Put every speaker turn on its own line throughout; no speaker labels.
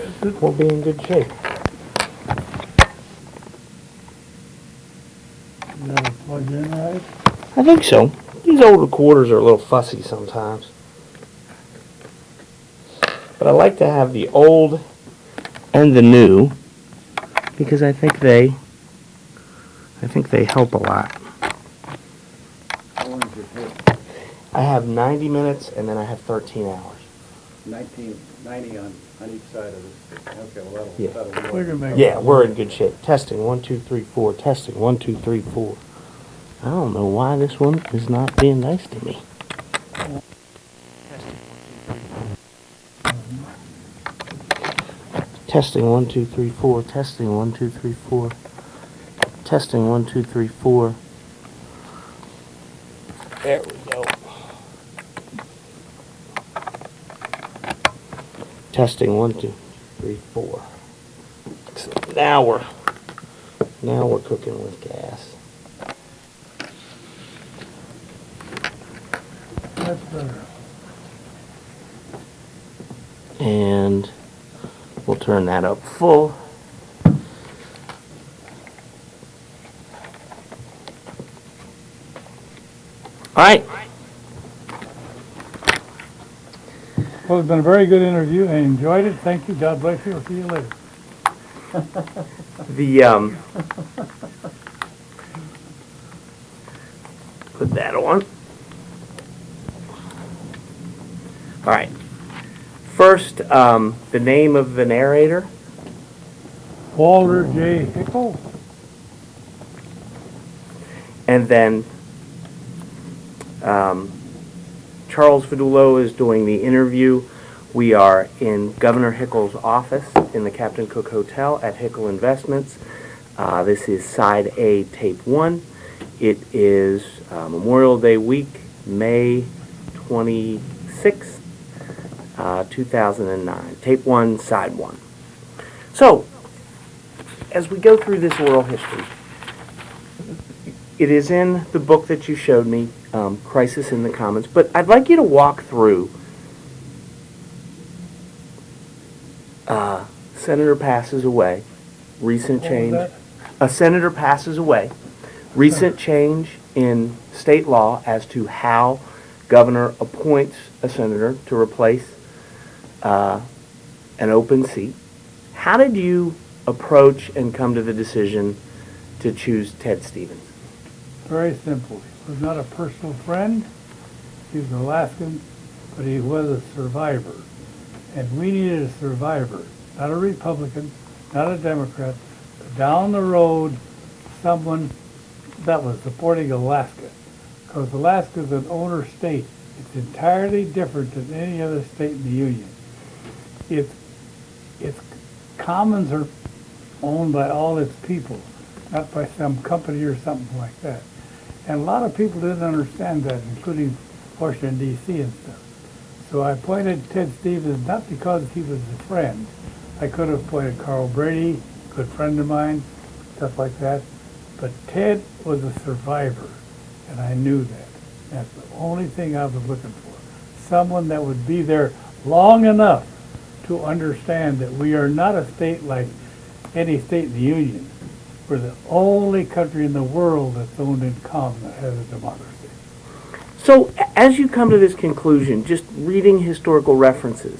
we'll be in good shape.
You got it plugged in right?
I think so. These old recorders are a little fussy sometimes. But I like to have the old and the new because I think they help a lot.
How long is your tape?
I have 90 minutes and then I have 13 hours.
90 on each side of this. Okay, well,
Yeah.
that'll
We can
work.
make
Yeah, we're in good shape. Testing 1 2 3 4. Testing 1 2 3 4. I don't know why this one is not being nice to me. Testing 1 2 3 4. Testing 1 2 3 4. Testing 1 2 3 4. There we go. Testing 1 2 3 4. So now we're cooking with gas.
That's better.
And we'll turn that up full. All right.
Well, it's been a very good interview. I enjoyed it. Thank you. God bless you. I'll see you later.
Put that on. All right. First, the name of the narrator.
Walter J. Hickel.
And then Charles Vidullo is doing the interview. We are in Governor Hickel's office in the Captain Cook Hotel at Hickel Investments. This is Side A, Tape 1. It is Memorial Day week, May 26th, 2009. Tape 1, Side 1. So, as we go through this oral history, it is in the book that you showed me, Crisis in the Commons, but I'd like you to walk through Senator passes away, recent
What was
change.
that?
A senator passes away, recent change in state law as to how governor appoints a senator to replace an open seat. How did you approach and come to the decision to choose Ted Stevens?
Very simple. He was not a personal friend. He was Alaskan, but he was a survivor. And we needed a survivor, not a Republican, not a Democrat, but down the road, someone that was supporting Alaska. Because Alaska is an owner state. It's entirely different than any other state in the Union. Its commons are owned by all its people, not by some company or something like that. And a lot of people didn't understand that, including Washington, D.C. and stuff. So I appointed Ted Stevens not because he was a friend. I could have appointed Carl Brady, good friend of mine, stuff like that. But Ted was a survivor, and I knew that. That's the only thing I was looking for. Someone that would be there long enough to understand that we are not a state like any state in the Union. We're the only country in the world that's owned in common that has a democracy.
So, as you come to this conclusion, just reading historical references,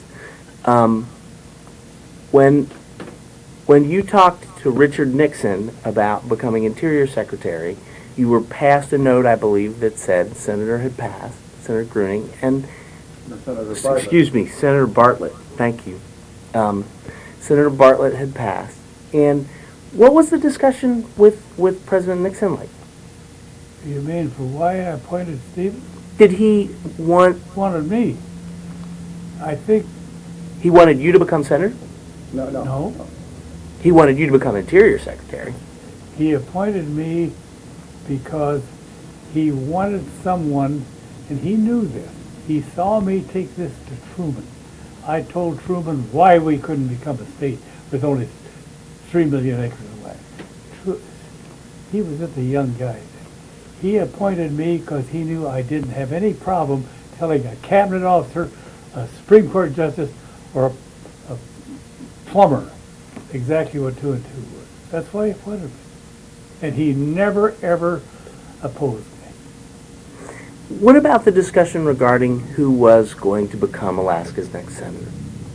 when you talked to Richard Nixon about becoming Interior Secretary, you were passed a note, I believe, that said Senator had passed, Senator Gruning, and Senator Bartlett. Thank you. Senator Bartlett had passed, and what was the discussion with President Nixon like?
You mean for why I appointed Stevens?
Did he
Wanted me. I think,
he wanted you to become senator?
no.
He wanted you to become Interior Secretary.
He appointed me because he wanted someone, and he knew this. He saw me take this to Truman. I told Truman why we couldn't become a state with only 3 million acres of land. He was just a young guy. He appointed me because he knew I didn't have any problem telling a cabinet officer, a Supreme Court justice, or a plumber exactly what 2 and 2 was. That's why he appointed me. And he never, ever opposed me.
What about the discussion regarding who was going to become Alaska's next senator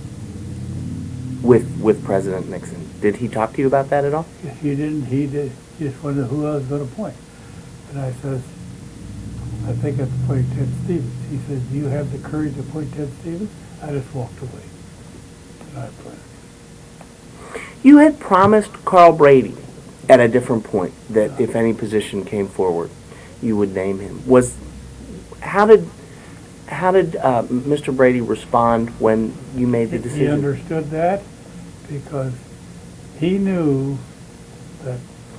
with President Nixon? Did he talk to you about that at all?
If he didn't, he did. He just wondered who I was going to appoint. And I says, I think I'd appoint Ted Stevens. He says, do you have the courage to appoint Ted Stevens? I just walked away. And I appointed him.
You had promised Carl Brady at a different point that if any position came forward, you would name him. How did Mr. Brady respond when you made the decision?
He understood that because he knew that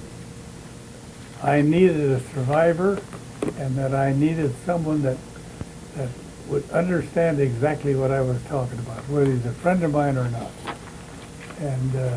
I needed a survivor and that I needed someone that would understand exactly what I was talking about, whether he's a friend of mine or not. And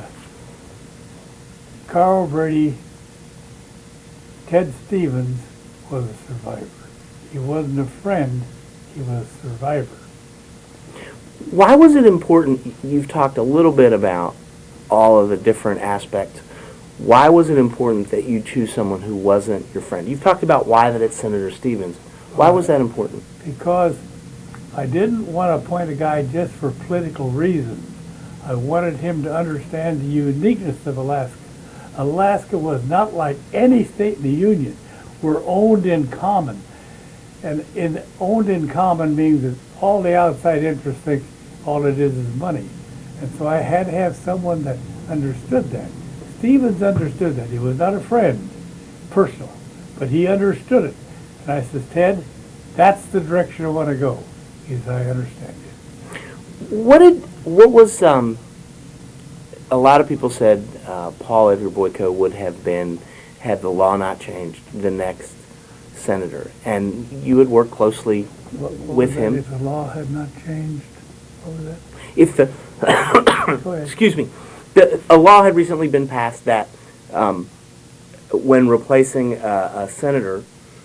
Carl Brady, Ted Stevens was a survivor. He wasn't a friend, he was a survivor.
Why was it important? You've talked a little bit about all of the different aspects. Why was it important that you choose someone who wasn't your friend? You've talked about why that it's Senator Stevens. Why was that important?
Because I didn't want to appoint a guy just for political reasons. I wanted him to understand the uniqueness of Alaska. Alaska was not like any state in the Union. We're owned in common. And owned in common means that all the outside interests think all it is money. And so I had to have someone that understood that. Stevens understood that. He was not a friend, personal, but he understood it. And I said, Ted, that's the direction I want to go. He said, I understand you.
What was, a lot of people said Paul Edgar Boyko would have been, had the law not changed, the next senator. And you had worked closely
What
with
was that?
him.
If the law had not changed, what was that?
If the,
Go ahead.
excuse me, a law had recently been passed that when replacing a senator,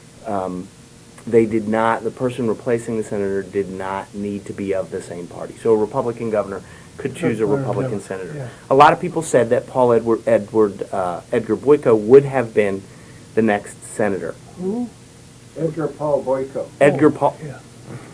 the person replacing the senator did not need to be of the same party. So a Republican governor could choose a Republican senator.
Yeah.
A lot of people said that Paul Edgar Boyko would have been the next senator.
Who?
Edgar Paul Boyko.
Edgar
Oh,
Paul.
Yeah.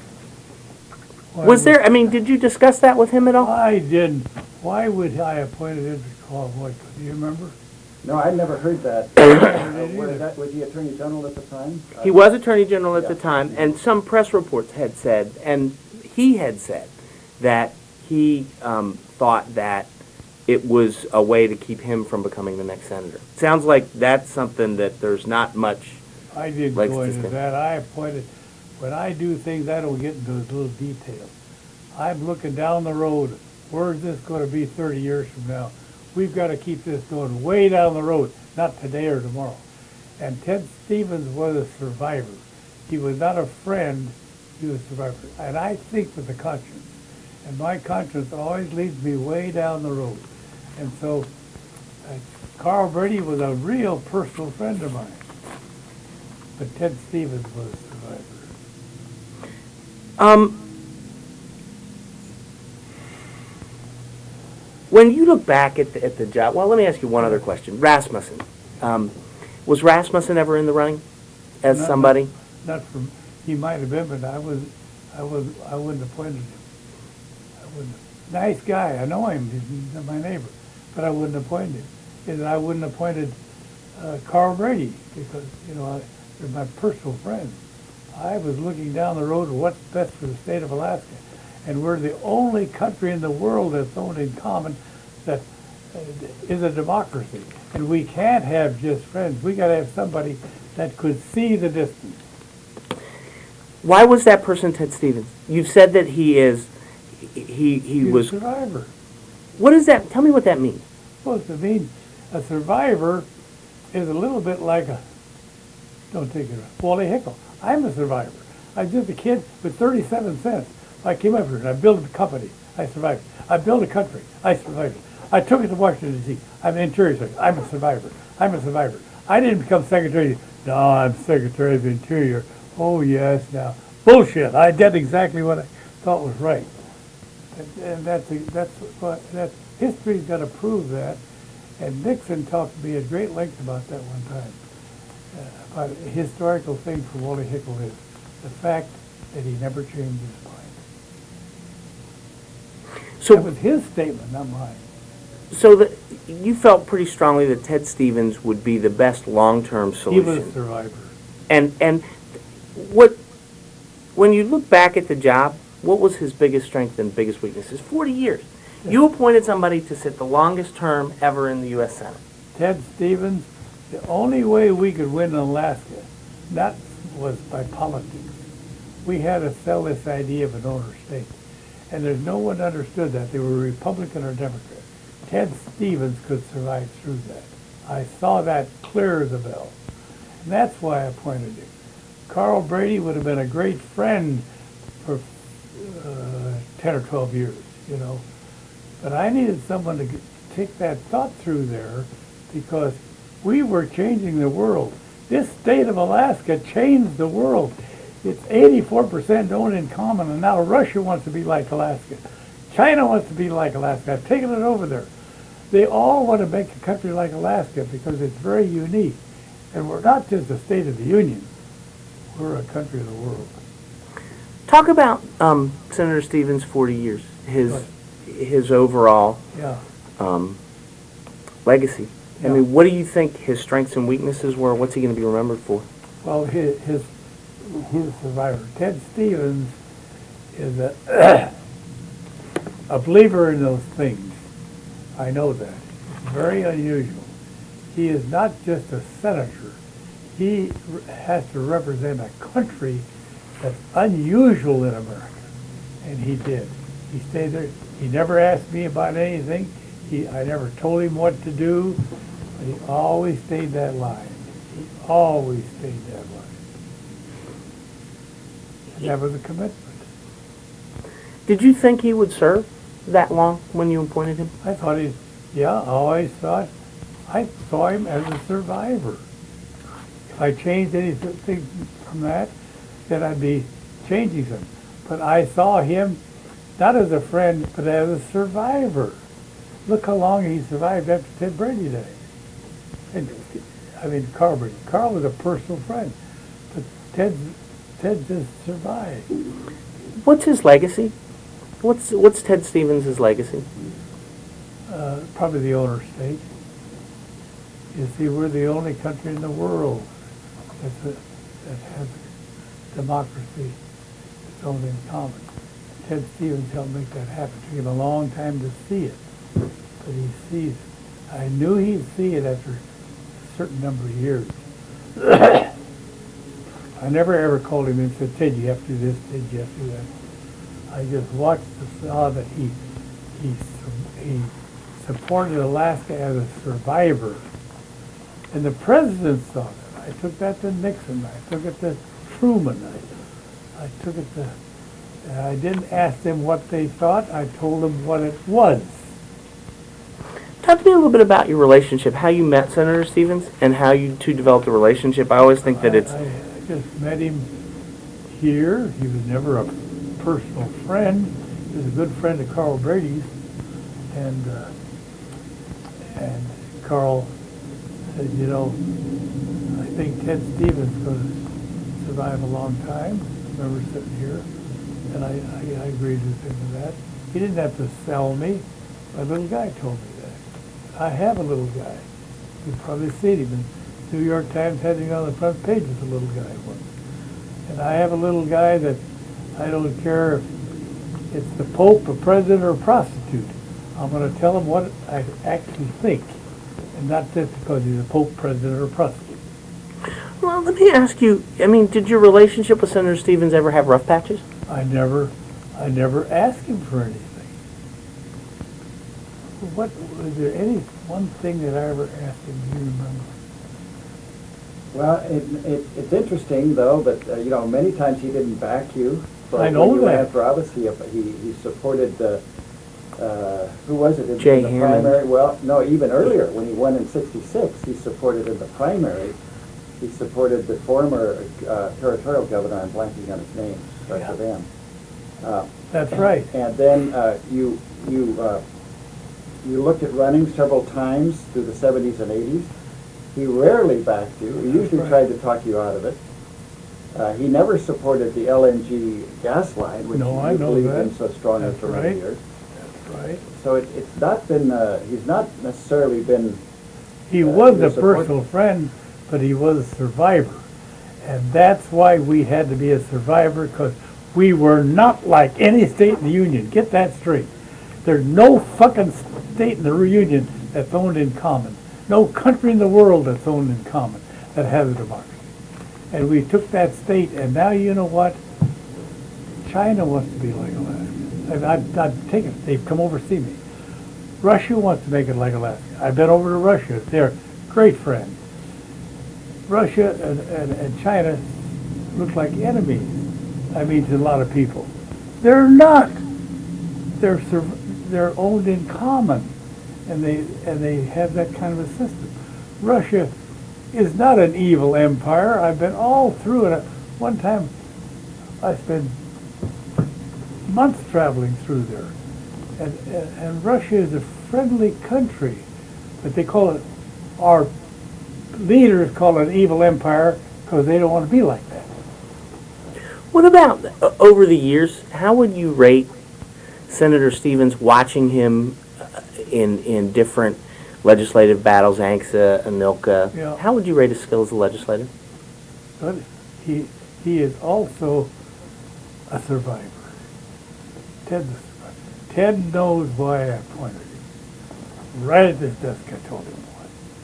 Was there, I mean, did you discuss that with him at all?
I didn't. Why would I appoint Edgar Paul Boyko? Do you remember?
No, I'd never heard that. Was he Attorney General at the time?
He was Attorney General at the
Yeah.
time, and some press reports had said, and he had said, that he thought that it was a way to keep him from becoming the next senator. Sounds like that's something that there's not much.
I didn't
Likes
go
to
into
stay.
that. I appointed, when I do things, I don't get into those little details. I'm looking down the road. Where's this going to be 30 years from now? We've got to keep this going way down the road, not today or tomorrow. And Ted Stevens was a survivor. He was not a friend, he was a survivor. And I think with the conscience. And my conscience always leads me way down the road. And so Carl Brady was a real personal friend of mine. But Ted Stevens was a survivor.
When you look back at the job, well, let me ask you one other question. Rasmussen. Was Rasmussen ever in the running as
Not-
somebody?
Not from, he might have been, but I wouldn't have appointed him. I wouldn't. Nice guy, I know him, he's my neighbor, but I wouldn't have appointed him. And I wouldn't have appointed Carl Brady because, they're my personal friends. I was looking down the road at what's best for the state of Alaska. And we're the only country in the world that's owned in common that is a democracy. And we can't have just friends. We got to have somebody that could see the distance.
Why was that person Ted Stevens? You've said that he is, he
He's
was,
a survivor.
what does that, tell me what that means.
Well, to me, a survivor is a little bit like don't take it, Wally Hickle. I'm a survivor. I was just a kid with 37 cents. I came up here and I built a company. I survived. I built a country. I survived. I took it to Washington, D.C. I'm an Interior Secretary. I'm a survivor. I'm a survivor. I didn't become Secretary. No, I'm Secretary of Interior. Oh, yes, now. Bullshit. I did exactly what I thought was right. And history's got to prove that. And Nixon talked to me at great length about that one time. About a historical thing for Wally Hickle is the fact that he never changed his mind. That
So,
was his statement, not mine.
you felt pretty strongly that Ted Stevens would be the best long-term
He
solution.
was a survivor.
And when you look back at the job, what was his biggest strength and biggest weaknesses? 40 years. You appointed somebody to sit the longest term ever in the U.S. Senate.
Ted Stevens, the only way we could win in Alaska, that was by politics. We had to sell this idea of an owner state. And there's no one understood that. They were Republican or Democrat. Ted Stevens could survive through that. I saw that clear as a bell. And that's why I appointed him. Carl Brady would have been a great friend for 10 or 12 years, you know. But I needed someone to take that thought through there because we were changing the world. This state of Alaska changed the world. It's 84% owned in common, and now Russia wants to be like Alaska. China wants to be like Alaska. I've taken it over there. They all want to make a country like Alaska because it's very unique. And we're not just a state of the Union. We're a country of the world.
Talk about Senator Stevens' 40 years, his overall
Yeah.
legacy. I
Yeah.
mean, what do you think his strengths and weaknesses were? What's he going to be remembered for?
Well, he's a survivor. Ted Stevens is a, a believer in those things. I know that. It's very unusual. He is not just a senator. He has to represent a country that's unusual in America. And he did. He stayed there. He never asked me about anything. I never told him what to do. But he always stayed that line. He always stayed that line. And that was a commitment.
Did you think he would serve that long when you appointed him?
I thought I always thought, I saw him as a survivor. If I changed anything from that, then I'd be changing something. But I saw him not as a friend, but as a survivor. Look how long he survived after Ted Brady died. And, Carl Brady. Carl was a personal friend, but Ted just survived.
What's his legacy? What's Ted Stevens' legacy?
Probably the owner state. You see, we're the only country in the world that has democracy that's owned in common. Ted Stevens helped make that happen. It took him a long time to see it, but he sees it. I knew he'd see it after a certain number of years. I never ever called him and said, Ted, you have to do this, Ted, you have to do that. I just watched and saw that he supported Alaska as a survivor. And the president saw that. I took that to Nixon. I took it to Truman. I took it to... I didn't ask them what they thought. I told them what it was.
Talk to me a little bit about your relationship, how you met Senator Stevens, and how you two developed a relationship. I always think that it's...
I just met him here. He was never a personal friend. He was a good friend of Carl Brady's. And Carl said, you know, I think Ted Stevens is going to survive a long time. I remember sitting here, and I agreed with him with that. He didn't have to sell me. My little guy told me that. I have a little guy. You've probably seen him. The New York Times had him on the front page with a little guy once. And I have a little guy that I don't care if it's the Pope, a president, or a prostitute. I'm going to tell him what I actually think, and not just because he's a Pope, president, or a prostitute.
Well, let me ask you, did your relationship with Senator Stevens ever have rough patches?
I never asked him for anything. Was there any one thing that I ever asked him? Do you remember?
Well, it's interesting though, but many times he didn't back you. So
I know
when you
that.
ran for office, he supported who was it in
Jay
the
Hammond.
primary? Well, no, even earlier when he won in '66, he supported in the primary. He supported the former territorial governor. I'm blanking on his name. Starts with M.
That's right.
And then you looked at running several times through the 70s and 80s. He rarely backed you. He usually
right.
tried to talk you out of it. He never supported the LNG gas line, which
No, I
you
know
believed
that.
in so strongly
That's
for many
right.
years.
That's right.
So it's not been, he's not necessarily been,
He was
your
a
support-
personal friend, but he was a survivor. And that's why we had to be a survivor, because we were not like any state in the Union. Get that straight. There's no fucking state in the Union that's owned in common. No country in the world that's owned in common that has a democracy. And we took that state, and now you know what? China wants to be like Alaska. I've taken it. They've come over to see me. Russia wants to make it like Alaska. I've been over to Russia. They're great friends. Russia and China look like enemies. I mean, to a lot of people. They're not. They're owned in common, and they have that kind of a system. Russia is not an evil empire. I've been all through it. One time, I spent months traveling through there, and Russia is a friendly country, but they call it, our leaders call it an evil empire because they don't want to be like that.
What about over the years? How would you rate Senator Stevens, watching him in different legislative battles, ANCSA, ANILCA?
Yeah.
How would you rate his skill as a legislator?
But he is also a survivor. Ted's a survivor. Ted knows why I appointed him. Right at this desk, I told him why.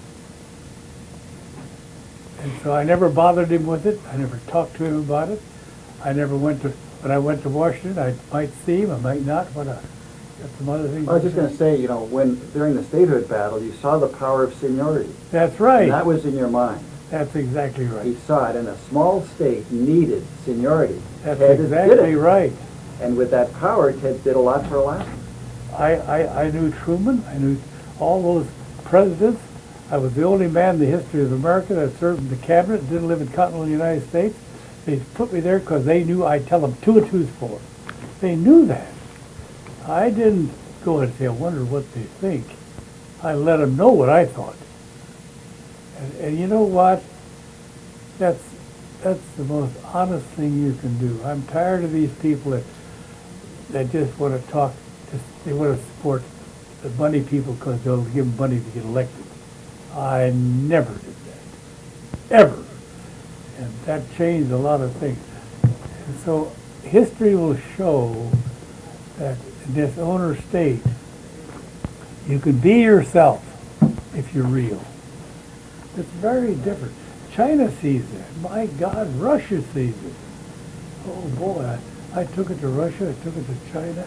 And so I never bothered him with it. I never talked to him about it. When I went to Washington, I might see him, I might not, but I got some other things.
I was
to
just going to say, during the statehood battle, you saw the power of seniority.
That's right.
And that was in your mind.
That's exactly right.
He saw it, and a small state needed seniority.
That's
Ted
exactly
did it.
right.
And with that power, Ted did a lot for Alaska.
I knew Truman. I knew all those presidents. I was the only man in the history of America that served in the cabinet, didn't live in continental United States. They put me there because they knew I'd tell them 2 and 2's 4. They knew that. I didn't go and say, I wonder what they think. I let them know what I thought. And you know what? That's the most honest thing you can do. I'm tired of these people that just want to talk, they want to support the money people because they'll give them money to get elected. I never did that. Ever. And that changed a lot of things. And so history will show that in this owner state, you can be yourself if you're real. It's very different. China sees that. My God, Russia sees it. Oh boy, I took it to Russia, I took it to China.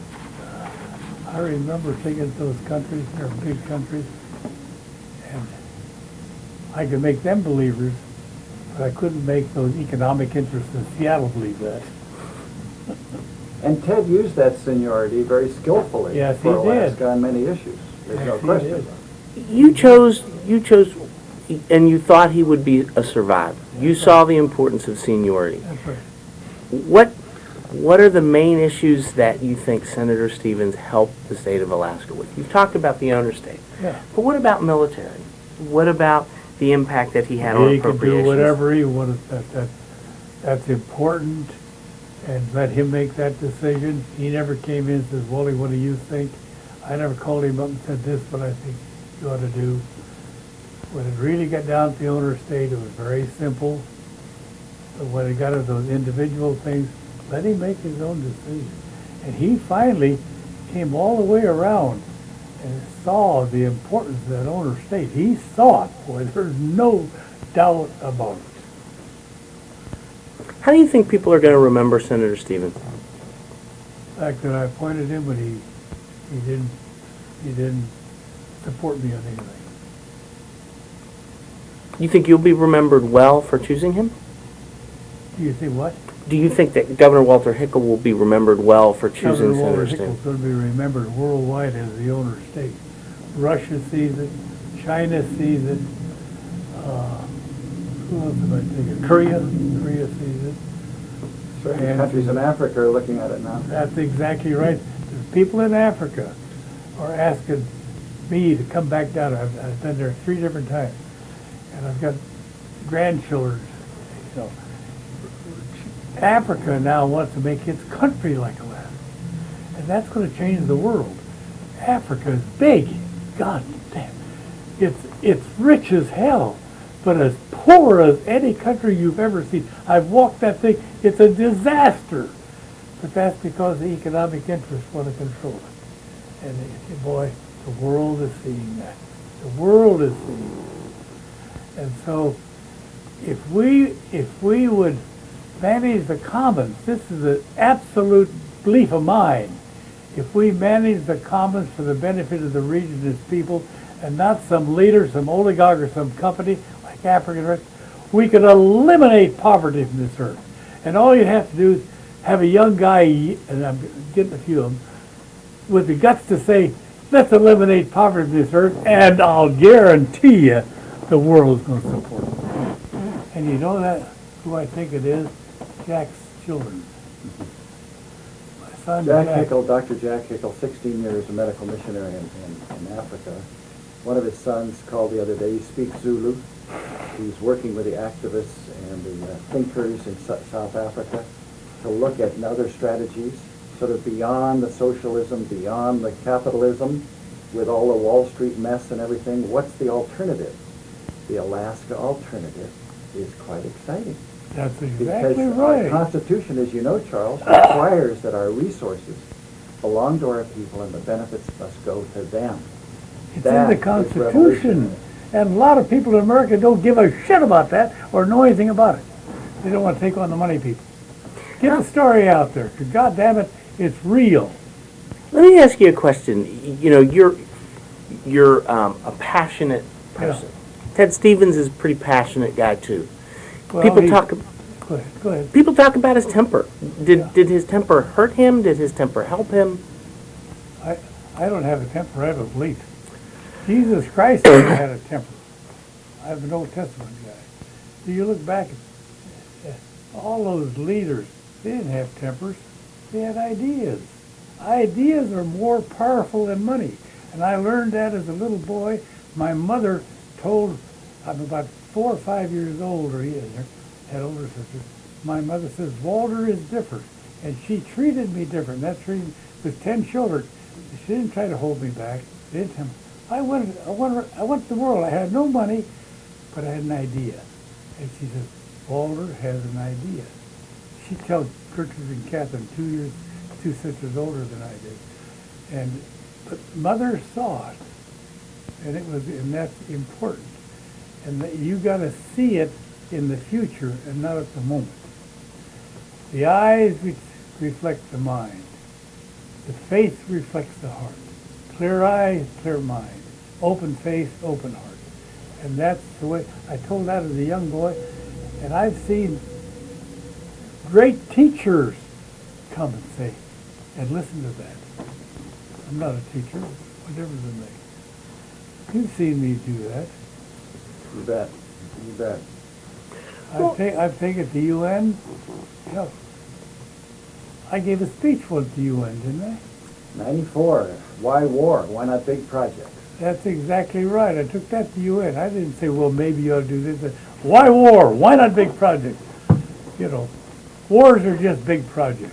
I remember thinking those countries, they're big countries, and I could make them believers, but I couldn't make those economic interests in Seattle believe that.
And Ted used that seniority very skillfully
Yes,
for
he did.
Alaska on many issues. There's no
Yes, he
question
did.
about it.
You chose, and you thought he would be a survivor. You saw the importance of seniority.
That's right.
What are the main issues that you think Senator Stevens helped the state of Alaska with? You've talked about the owner state,
Yeah.
but what about military? What about the impact that he had on
He could
appropriations?
do whatever he wanted. That's important, and let him make that decision. He never came in and says, Wally, what do you think? I never called him up and said, this is what I think you ought to do. When it really got down to the owner state, it was very simple. But when it got to those individual things, let him make his own decision. And he finally came all the way around and saw the importance of that owner state. He saw it, boy, there's no doubt about it.
How do you think people are going to remember Senator Stevens?
The fact that I appointed him, but he didn't support me on anything.
You think you'll be remembered well for choosing him?
Do you think what?
Do you think that Governor Walter Hickel will be remembered well for choosing
Governor Walter
Senator Stevens?
Hickel's going to be remembered worldwide as the owner state. Russia sees it, China sees it, who else am I thinking? Korea sees it.
right.
And-
Countries in Africa are looking at it now.
That's exactly right. The people in Africa are asking me to come back down. I've been there 3 different times, and I've got grandchildren. You know, Africa now wants to make its country like Alaska, and that's going to change the world. Africa is big. God damn, it's rich as hell, but as poor as any country you've ever seen. I've walked that thing. It's a disaster. But that's because the economic interests want to control it. And boy, the world is seeing that. The world is seeing it. And so if we would manage the commons, this is an absolute belief of mine. If we manage the commons for the benefit of the region and its people, and not some leader, some oligarch, or some company like African, we could eliminate poverty from this earth. And all you'd have to do is have a young guy, and I'm getting a few of them, with the guts to say, let's eliminate poverty from this earth, and I'll guarantee you the world is going to support it. And you know that, who I think it is? Jack's children. My son
Jack Hickel, Dr. Jack Hickel, 16 years a medical missionary in Africa. One of his sons called the other day. He speaks Zulu. He's working with the activists and the thinkers in South Africa to look at other strategies, sort of beyond the socialism, beyond the capitalism, with all the Wall Street mess and everything. What's the alternative? The Alaska alternative is quite exciting.
That's exactly
Because
right.
our Constitution, as you know, Charles, requires that our resources belong to our people and the benefits must go to them.
It's
That
in the
is
Constitution.
revolutionary.
And a lot of people in America don't give a shit about that or know anything about it. They don't want to take on the money people. Get the story out there, because God damn it, it's real.
Let me ask you a question. You know, you're a passionate person. Ted Stevens is a pretty passionate guy too.
Well,
People
he-
talk.
Go ahead.
People talk about his temper.
Yeah.
Did his temper hurt him? Did his temper help him?
I don't have a temper, I have a belief. Jesus Christ never had a temper. I'm an Old Testament guy. Do you look back at all those leaders, they didn't have tempers. They had ideas. Ideas are more powerful than money. And I learned that as a little boy. My mother told, I'm about 4 or 5 years old, or he had older sisters. My mother says, Walter is different. And she treated me different. That's reason, with 10 children, she didn't try to hold me back. She didn't tell me. I went to the world. I had no money, but I had an idea. And she said, Walter has an idea. She tells Gertrude and Catherine, 2 sisters older than I did. But Mother saw it, and that's important. And that you got to see it in the future and not at the moment. The eyes reflect the mind. The face reflects the heart. Clear eyes, clear mind. Open face, open heart. And that's the way, I told that as a young boy, and I've seen great teachers come and say, and listen to that. I'm not a teacher, what difference does it make? You've seen me do that.
You bet. You bet.
I've taken it to UN. Hell, I gave a speech once to UN, didn't I?
94. Why war? Why not big projects?
That's exactly right. I took that to UN. I didn't say, well, maybe you ought to do this. Why war? Why not big projects? You know, wars are just big projects.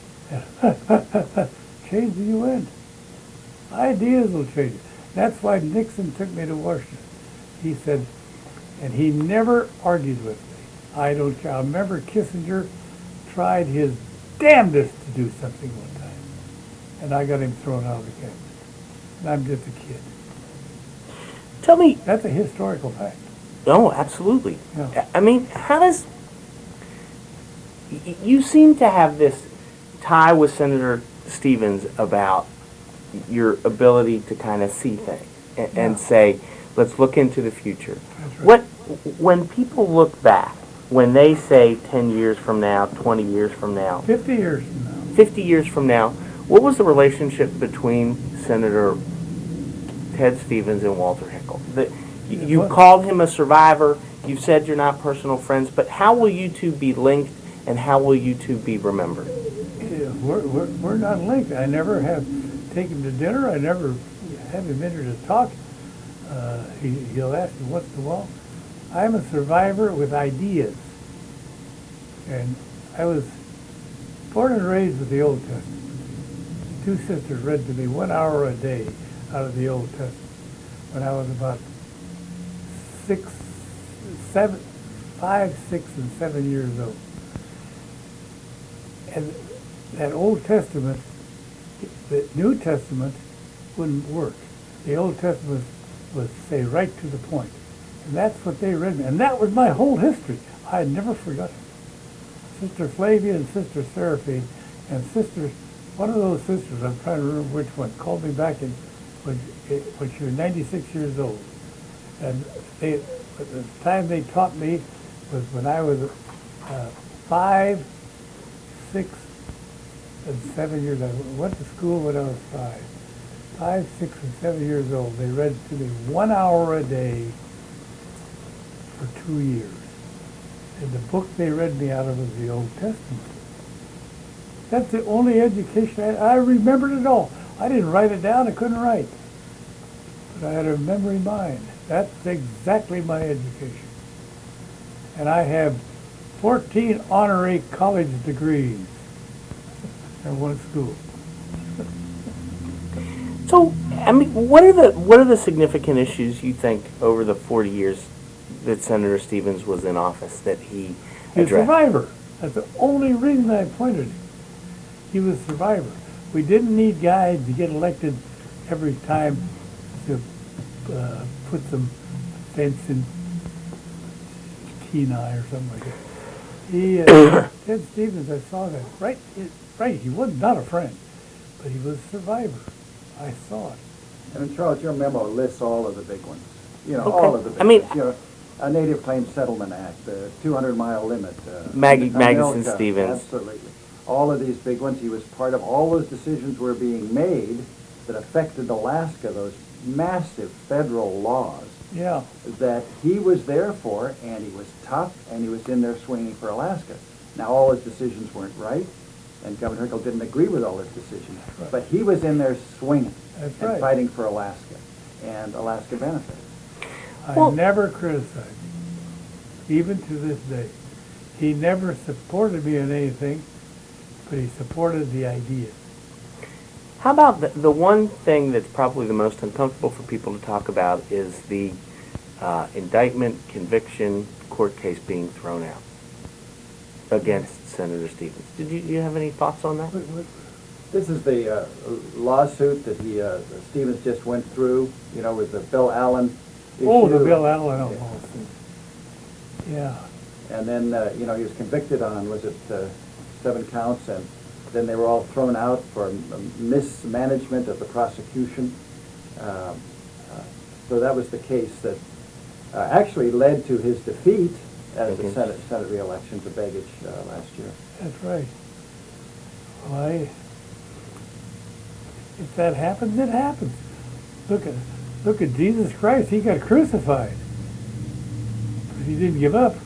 Change the UN. Ideas will change it. That's why Nixon took me to Washington. He said, and he never argued with me. I don't care. I remember Kissinger tried his damnedest to do something one time, and I got him thrown out of the cabinet. And I'm just a kid.
Tell me.
That's a historical fact.
Oh, absolutely.
Yeah.
I mean, how does you seem to have this tie with Senator Stevens about your ability to kind of see things and
Yeah.
say, let's look into the future.
That's right.
When people look back, when they say 10 years from now, 20 years from now,
50 years from now.
50 years from now, what was the relationship between Senator Ted Stevens and Walter Hickel? You
what?
called him a survivor. You said you're not personal friends, but how will you two be linked, and how will you two be remembered?
Yeah, we're not linked. I never have taken him to dinner. I never have him in here to talk. He'll ask me once in a while. I'm a survivor with ideas. And I was born and raised with the Old Testament. Two sisters read to me 1 hour a day out of the Old Testament when I was about 5, 6, and 7 years old. And that Old Testament, the New Testament wouldn't work. The Old Testament was, say, right to the point. And that's what they read me. And that was my whole history. I had never forgotten. Sister Flavia and Sister Seraphine and one of those sisters, I'm trying to remember which one, called me back when she was 96 years old. And the time they taught me was when I was 5, 6, and 7 years old. I went to school when I was 5, 6, and 7 years old. They read to me 1 hour a day for 2 years. And the book they read me out of was the Old Testament. That's the only education I remembered it all. I didn't write it down. I couldn't write. But I had a memory mind. That's exactly my education. And I have 14 honorary college degrees in one school.
So, I mean, what are the significant issues you think over the 40 years that Senator Stevens was in office that he
He's a
addressed?
survivor. That's the only reason I appointed him. He was a survivor. We didn't need guys to get elected every time to put some fence in Kenai or something like that. Ted Stevens, I saw that. Right, he was not a friend, but he was a survivor. I saw it.
And Charles, your memo lists all of the big ones. You know,
Okay.
all of the big
I mean-
ones. You know, a Native Claims Settlement Act, the 200-mile limit.
Maggie
Anilka,
Stevens.
Absolutely. All of these big ones, he was part of. All those decisions were being made that affected Alaska, those massive federal laws
Yeah,
that he was there for, and he was tough, and he was in there swinging for Alaska. Now, all his decisions weren't right, and Governor Hickle didn't agree with all his decisions,
Right.
but he was in there swinging
that's
and
right.
fighting for Alaska, and Alaska benefited.
I never criticized him, even to this day. He never supported me in anything, but he supported the idea.
How about the one thing that's probably the most uncomfortable for people to talk about is the indictment, conviction, court case being thrown out against Senator Stevens. Did you have any thoughts on that?
This is the lawsuit that Stevens just went through, you know, with the Bill Allen issue.
Oh, the Bill Allen lawsuit. Yeah.
And then, you know, he was convicted on, was it 7 counts, and then they were all thrown out for mismanagement of the prosecution. So that was the case that actually led to his defeat as the Senate re-election to Begich last year.
That's right. Well, if that happens, it happens. Look at Jesus Christ. He got crucified, but he didn't give up.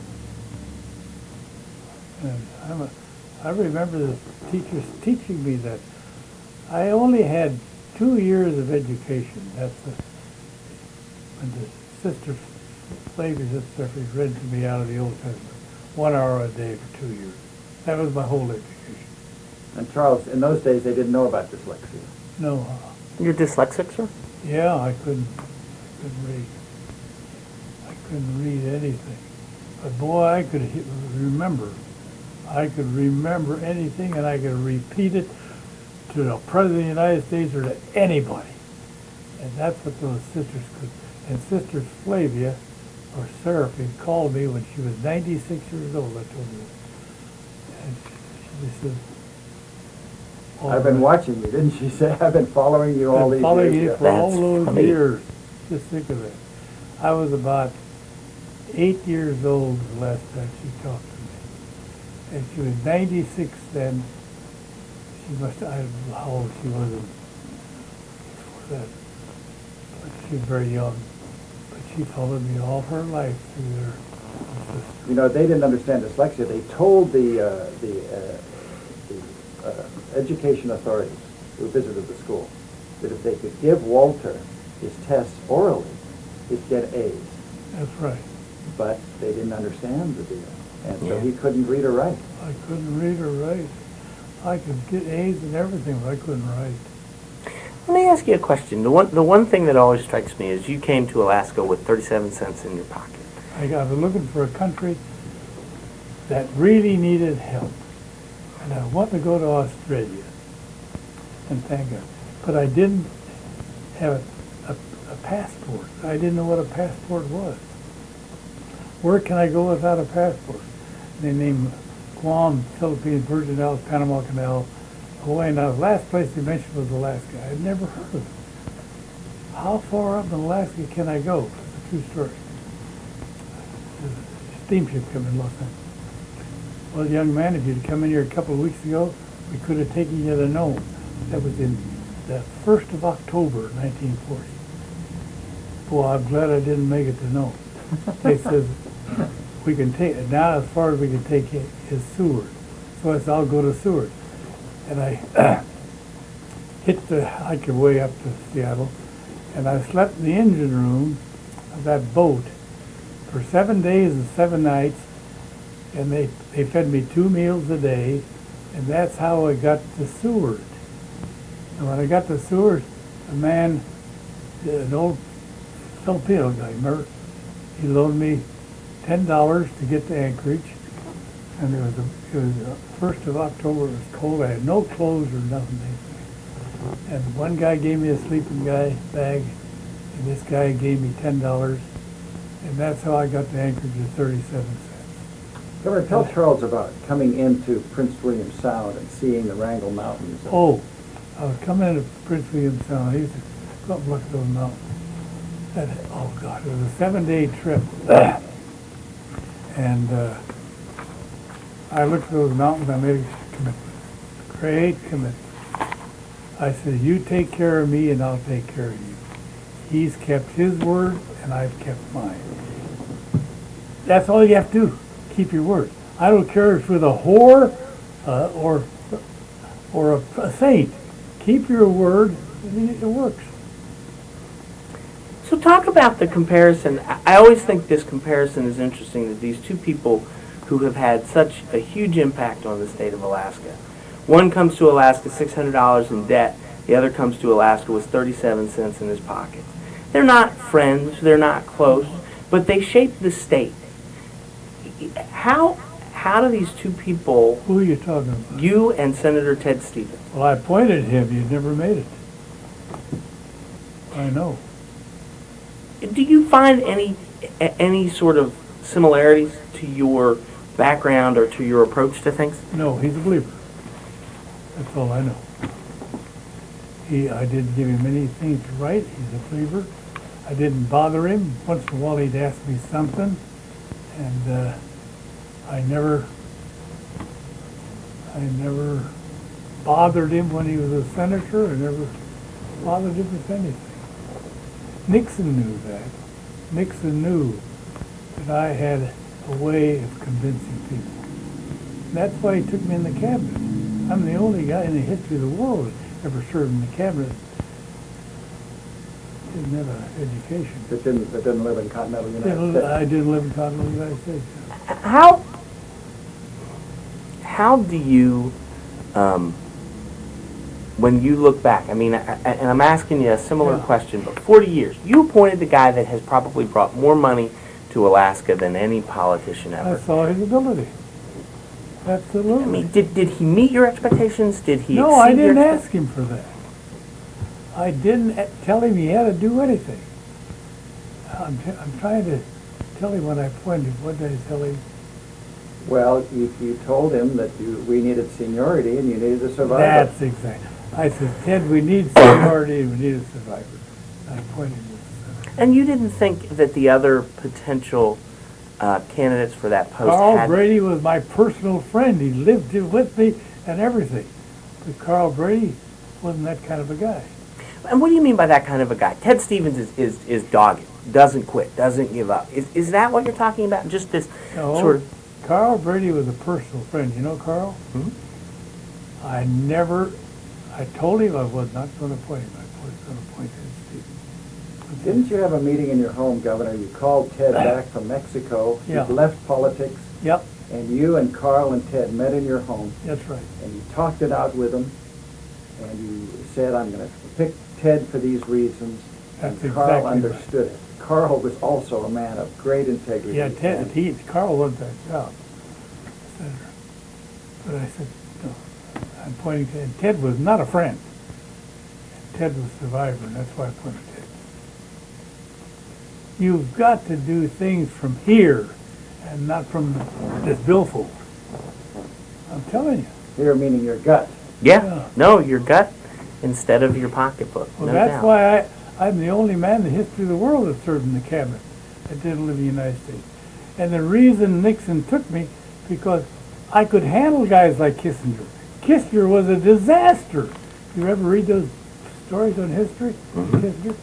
And I remember the teachers teaching me that. I only had 2 years of education. That's when the Sister Flavia Sister read to me out of the Old Testament, 1 hour a day for 2 years. That was my whole education.
And Charles, in those days, they didn't know about dyslexia.
No,
You're dyslexic, sir?
yeah, I couldn't read. I couldn't read anything. But boy, I could remember. I could remember anything, and I could repeat it to the President of the United States or to anybody. And that's what those sisters could. And Sister Flavia, or Seraphine, called me when she was 96 years old, I told you. And she said,
I've been watching you, didn't she say? I've been following you all these
following
years.
you
Yeah.
for all
That's
those
funny.
years. Just think of it. I was about 8 years old the last time she talked to me. And she was 96 then. She must, I don't know how old she was before that. But she was very young. But she followed me all her life through there.
You know, they didn't understand dyslexia. They told the education authorities who visited the school that if they could give Walter his tests orally, he'd get A's.
That's right.
But they didn't understand the deal. And so
Yeah.
he couldn't read or write.
I couldn't read or write. I could get A's and everything, but I couldn't write.
Let me ask you a question. The one thing that always strikes me is you came to Alaska with 37 cents in your pocket.
I was looking for a country that really needed help. And I wanted to go to Australia. And thank God. But I didn't have a passport. I didn't know what a passport was. Where can I go without a passport? They named Guam, Philippines, Virgin Islands, Panama Canal, Hawaii. Now, the last place they mentioned was Alaska. I'd never heard of it. How far up in Alaska can I go? It's a true story. There's a steamship coming in Los Angeles. Well, young man, if you'd come in here a couple of weeks ago, we could have taken you to Nome. That was in the 1st of October, 1940. Boy, I'm glad I didn't make it to Nome. They says, we can take it now as far as we can take it is Seward. So I said, I'll go to Seward. And I hit the highway up to Seattle, and I slept in the engine room of that boat for 7 days and 7 nights, and they fed me 2 meals a day, and that's how I got to Seward. And when I got to Seward, a man, an old Filipino guy, remember, he loaned me $10 to get to Anchorage, and it was the 1st of October. It was cold. I had no clothes or nothing. And one guy gave me a sleeping bag, and this guy gave me $10, and that's how I got to Anchorage at 37 cents.
Governor, tell Charles about coming into Prince William Sound and seeing the Wrangell Mountains.
Oh, I was coming into Prince William Sound. I used to go up and look at those mountains. And, oh, God, it was a 7-day trip. And I looked at those mountains. I made a commitment, great commitment. I said, you take care of me and I'll take care of you. He's kept his word and I've kept mine. That's all you have to do. Keep your word. I don't care if you're a whore or a saint. Keep your word and it works.
So talk about the comparison. I always think this comparison is interesting, that these two people who have had such a huge impact on the state of Alaska. One comes to Alaska $600 in debt. The other comes to Alaska with 37 cents in his pocket. They're not friends. They're not close. But they shaped the state. How do these two people,
Who are you talking about?
you and Senator Ted Stevens?
Well, I appointed him. You never made it. I know.
Do you find any sort of similarities to your background or to your approach to things?
No, he's a believer. That's all I know. I didn't give him anything to write. He's a believer. I didn't bother him. Once in a while he'd ask me something, and I never bothered him when he was a senator. I never bothered him with anything. Nixon knew that. Nixon knew that I had a way of convincing people. And that's why he took me in the cabinet. I'm the only guy in the history of the world that ever served in the cabinet. Didn't have an education.
That didn't live in continental United States.
I didn't live in continental United States.
How do you, when you look back, I mean, and I'm asking you a similar question, but 40 years, you appointed the guy that has probably brought more money to Alaska than any politician ever.
I saw his ability. Absolutely.
I mean, did he meet your expectations? Did he
No,
exceed
I
your
didn't
expectations?
ask him for that. I didn't tell him he had to do anything. I'm trying to tell him what I appointed. What did I tell him?
Well, you told him that we needed seniority and you needed a survivor.
That's exactly. I said, Ted, we need seniority and we need a survivor. I appointed him as senator.
And you didn't think that the other potential candidates for that post
Carl
had...
Brady was my personal friend. He lived here with me and everything. But Carl Brady wasn't that kind of a guy.
And what do you mean by that kind of a guy? Ted Stevens is dogged. doesn't quit, doesn't give up. Is that what you're talking about? Just this
No,
sort of...
Carl Brady was a personal friend. You know Carl?
Mhm.
I told him I was not going to appoint him. I was going to appoint Ted Stevens.
Didn't you have a meeting in your home, Governor? You called Ted back from Mexico.
Yeah.
He'd left politics,
Yep,
and you and Carl and Ted met in your home,
that's right.
and you talked it out with him, and you said, I'm going to pick Ted for these reasons.
That's
And Carl
exactly right.
understood it. Carl was also a man of great integrity.
Yeah, Ted,
and-
Carl wanted that job. But I said, no, I'm pointing to, and Ted was not a friend. Ted was a survivor, and that's why I pointed Ted. You've got to do things from here and not from this billfold. I'm telling you.
Here meaning your gut.
Yeah,
Yeah.
no, your gut instead of your pocketbook,
Well,
no
that's
doubt.
why I'm the only man in the history of the world that served in the cabinet that didn't live in the United States. And the reason Nixon took me, because I could handle guys like Kissinger. Kissinger was a disaster. You ever read those stories on history? Kissinger?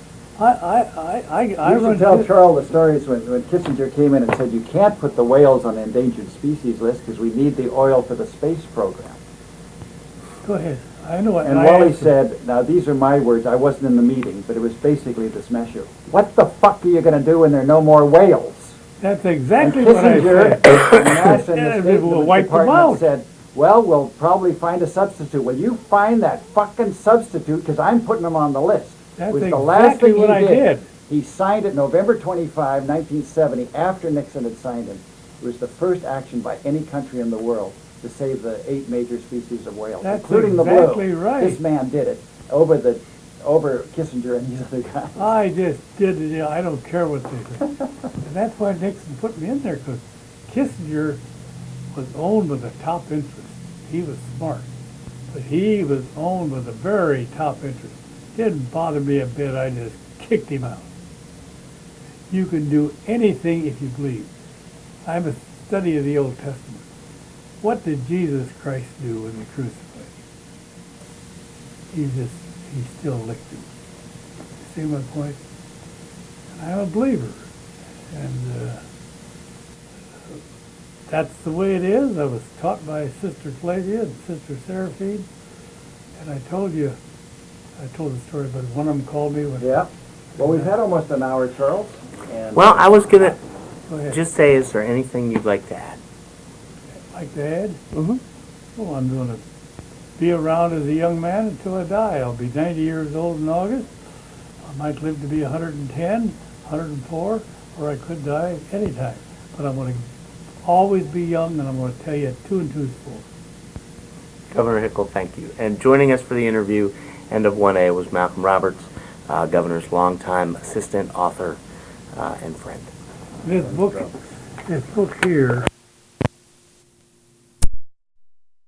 I
You
run
should tell
his-
Charles the stories when Kissinger came in and said, you can't put the whales on the endangered species list because we need the oil for the space program.
Go ahead. I know it.
And
I
Wally
answered.
said, now these are my words, I wasn't in the meeting, but it was basically this measure. What the fuck are you going to do when there are no more whales?
That's
And
exactly what I
Kissinger,
said.
and NASA and
Yeah,
the State
we'll wipe them out.
Department said, well, we'll probably find a substitute. Well, you find that fucking substitute because I'm putting them on the list.
That's
It was the last
exactly
thing
what
he
I did.
He signed it November 25, 1970, after Nixon had signed it. It was the first action by any country in the world to save the 8 major species of whales,
That's
including the
exactly
blue.
right.
This man did it over Kissinger and these other guys.
I just did it. You know, I don't care what they say. And that's why Nixon put me in there, because Kissinger was owned with a top interest. He was smart, but he was owned with a very top interest. Didn't bother me a bit. I just kicked him out. You can do anything if you believe. I'm a study of the Old Testament. What did Jesus Christ do when they crucified him? He still licked him. See my point? And I'm a believer. And that's the way it is. I was taught by Sister Flavia and Sister Seraphine. And I told the story, but one of them called me when...
Yeah. Well, we've had almost an hour, Charles. And
Well, I was going to
Go ahead.
just say, is there anything you'd like to add?
Like to add?
Mm-hmm.
Well, I'm going to be around as a young man until I die. I'll be 90 years old in August. I might live to be 110, 104, or I could die anytime. But I'm going to always be young, and I'm going to tell you 2 and 2 is 4.
Governor Hickel, thank you. And joining us for the interview, end of 1A, was Malcolm Roberts, Governor's longtime assistant, author, and friend.
This book here